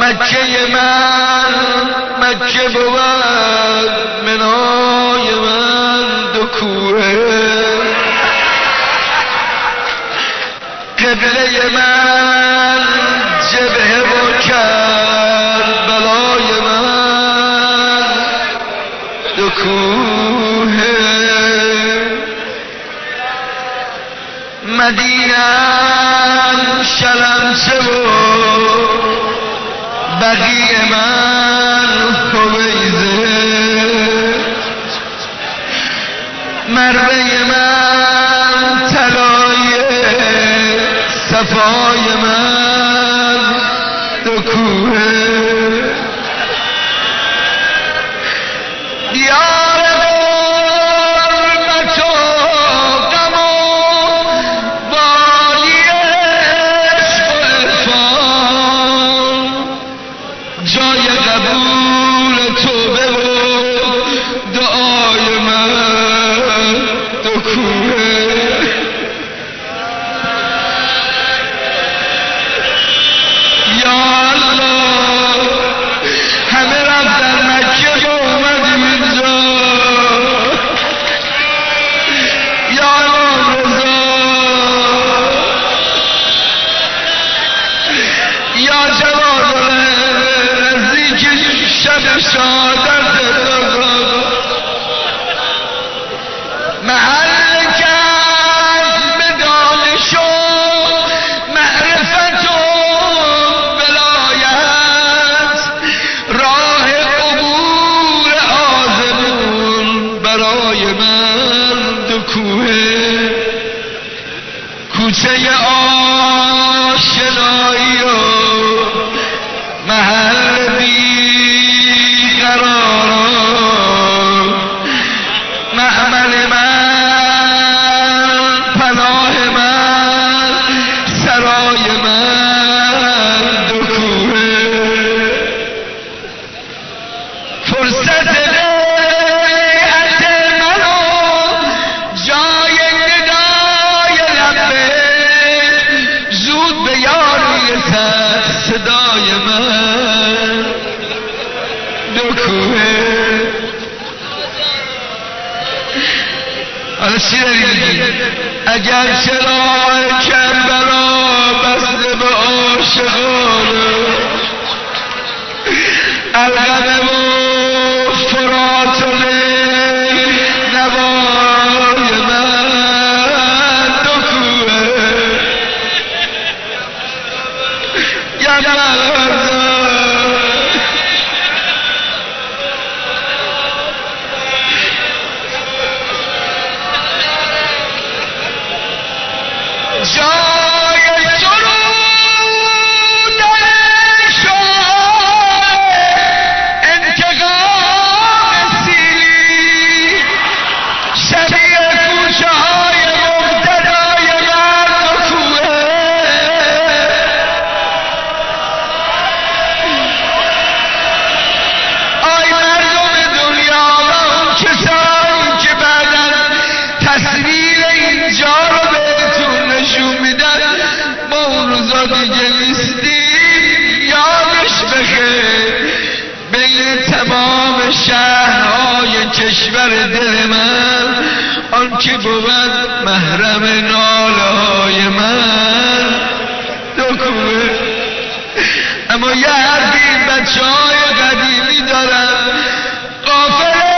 مکه من مکه بود، منای من دو کوه، قبله من جبهه و کربلای من دو کوه، مدینه‌ام شلمچه و بقیع من هویزه، مروه من طلایه، صفای من دو کوه، دیار غربت و غم و والی عشق و عرفان، جای قبول توبه و دعای من دو کوه، یا الله همه رفتن مکه و اومدیم اینجا، یا امام رضا، یا جواد نزدیک شب شهادت محل کسب دانش و معرفت و ولایت، راه عبور آزمون برای من دو کوه، کوچه آشنایی و محل بیقراران، محمل من پناه من سرای من دو کوه، فرصت بیعت منو جای ندای لبیک، زود به یاری صدای من دو کوه. حالا چی داری میگی؟ اگر چراغ کربلا بسته به عاشقانه، القمه و فرات و نوای من دو کوه، یا جای سرود شعار انتقام سیلی، شبیه کوچه های مبتدای من و کوه، آی مردم دنیا و اون کسانی که بعد از تصویر اینجا رو بهتون نشون میدن ما اون روزا دیگه نیستیم، یادش بخیر بین تمام شهرهای کشور دل من آن که بود محرم ناله های من دو کوه. اما یه حرفی بچه های قدیمی دارن، قافله